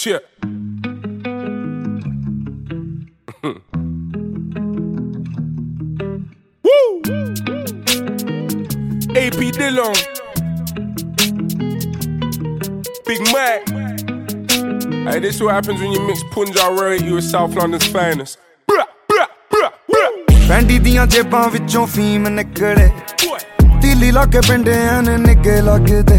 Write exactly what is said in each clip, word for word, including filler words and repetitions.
Shit. Woo! A P Dillon, Big Mac. Hey, this is what happens when you mix Punjab royalty with South London's finest. ਪੈਂਡੀ ਦੀਆਂ ਜੇਬਾਂ ਵਿੱਚੋਂ ਫੀਮ ਨਿਕਲੇ ਤੀਲੀ ਲਾ ਕੇ ਪਿੰਡਿਆਂ ਨੇ ਨਿੱਗੇ ਲੱਗਦੇ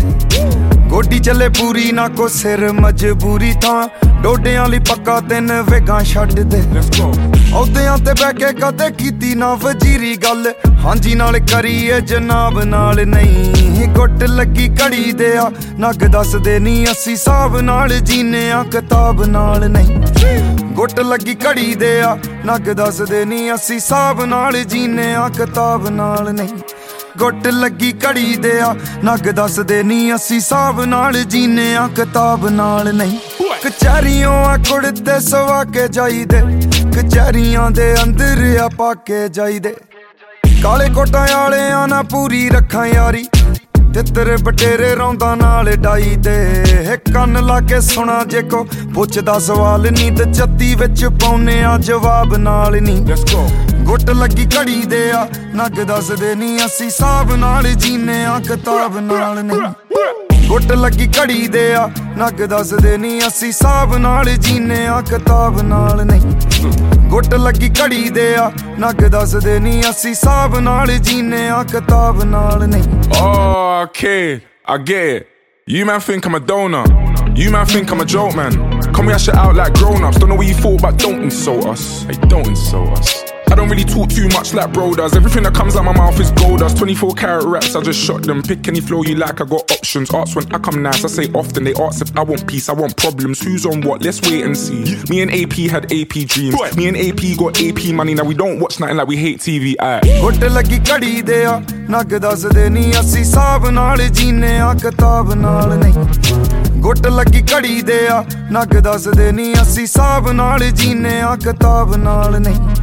ਗੋਡੀ ਚੱਲੇ ਪੂਰੀ ਨਾ ਕੋ ਸਿਰ ਮਜਬੂਰੀ ਥਾਂ ਡੋਡਿਆਂ ਲਈ ਪੱਕਾ ਤਿੰਨ ਵੇਗਾਂ ਛੱਡ ਦੇ ਅਹੁਦਿਆਂ ਤੇ ਬਹਿ ਕੇ ਕਦੇ ਕੀਤੀ ਨਾ ਵਜ਼ੀਰੀ ਗੱਲ ਹਾਂਜੀ ਨਾਲ ਕਰੀਏ ਜਨਾਬ ਨਾਲ ਨਹੀਂ ਗੁੱਟ ਲੱਗੀ ਘੜੀ ਦੇ ਆ ਨੱਗ ਦੱਸਦੇ ਨਹੀਂ ਅਸੀਂ ਹਿਸਾਬ ਨਾਲ ਜੀਨੇ ਆ ਕਿਤਾਬ ਨਾਲ ਨਹੀਂ ਗੁੱਟ ਲੱਗੀ ਘੜੀ ਦੇ ਆ ਨੱਗ ਦੱਸਦੇ ਨਹੀਂ ਅਸੀਂ ਹਿਸਾਬ ਨਾਲ ਜੀਨੇ ਆ ਕਿਤਾਬ ਨਾਲ ਨਹੀਂ ਗੁੱਟ ਲੱਗੀ ਘੜੀ ਦੇ ਆ ਨੱਗ ਦੱਸਦੇ ਨਹੀਂ ਅਸੀਂ ਹਿਸਾਬ ਨਾਲ ਜੀਨੇ ਆ ਕਿਤਾਬ ਨਾਲ ਨਹੀਂ ਕਚਹਿਰੀਆਂ ਆ ਕੁੜਤੇ ਸਵਾ ਕੇ ਜਾਈਦੇ ਕਚਹਿਰੀਆਂ ਦੇ ਅੰਦਰ ਆ ਪਾ ਕੇ ਜਾਈਦੇ ਕਾਲੇ ਕੋਟਾਂ ਵਾਲਿਆਂ ਨਾਲ ਪੂਰੀ ਰੱਖਾਂ ਯਾਰੀ ਤੇ ਤੇਰੇ ਬਟੇਰੇ ਰੌਂਦਾ ਨਾਲ ਡਾਈ ਦੇ ਕੰਨ ਲਾ ਕੇ ਸੁਣਾ ਜੇ ਕੋ ਪੁੱਛਦਾ ਸਵਾਲ ਨੀ ਤੇ ਚੱਤੀ ਵਿੱਚ ਪਾਉਨੇ ਆ ਜਵਾਬ ਨਾਲ ਨੀ ਗੁੱਟ ਲੱਗੀ ਘੜੀ ਦੇ ਆ ਨੱਗ ਦੱਸਦੇ ਨੀ ਅਸੀਂ ਹਿਸਾਬ ਨਾਲ ਜੀਨੇ ਆ ਕਿਤਾਬ ਨਾਲ ਨਹੀਂ ਗੁੱਟ ਲੱਗੀ ਘੜੀ ਦੇ ਆ ਨੱਗ ਦੱਸਦੇ ਨੀ ਅਸੀਂ ਹਿਸਾਬ ਨਾਲ ਜੀਨੇ ਆ ਕਿਤਾਬ ਨਾਲ ਨਹੀਂ ਗੁੱਟ ਲੱਗੀ ਘੜੀ ਦੇ ਆ ਨੱਗ ਦੱਸਦੇ ਨੀ ਅਸੀਂ ਹਿਸਾਬ ਨਾਲ ਜੀਨੇ ਆ ਕਿਤਾਬ ਨਾਲ ਨਹੀਂ Oh, kid, I get it. You man think I'm a donor. You man think I'm a joke, man. Come we hash it out like grown-ups. Don't know what you thought, but don't insult us. Hey, don't insult us. I don't really talk too much like bro does. Everything that comes out my mouth is gold dust. twenty-four karat raps, I just shot them. Pick any flow you like, I got options. Arts when I come nice, I say often. They ask if I want peace, I want problems. Who's on what? Let's wait and see. Me and A P had A P dreams. Me and A P got A P money. Now we don't watch nothing like we hate T V. ਗੁੱਟ ਲੱਗੀ ਘੜੀ ਦੇ ਆ ਨੱਗ ਦੱਸਦੇ ਨਹੀਂ ਅਸੀਂ ਹਿਸਾਬ ਨਾਲ ਜੀਨੇ ਆ ਕਿਤਾਬ ਨਾਲ ਨਹੀਂ ਗੁੱਟ ਲੱਗੀ ਘੜੀ ਦੇ ਆ ਨੱਗ ਦੱਸਦੇ ਨਹੀਂ ਅਸੀਂ ਹਿਸਾਬ ਨਾਲ ਜੀਨੇ ਆ ਕਿਤਾਬ ਨਾਲ ਨਹੀਂ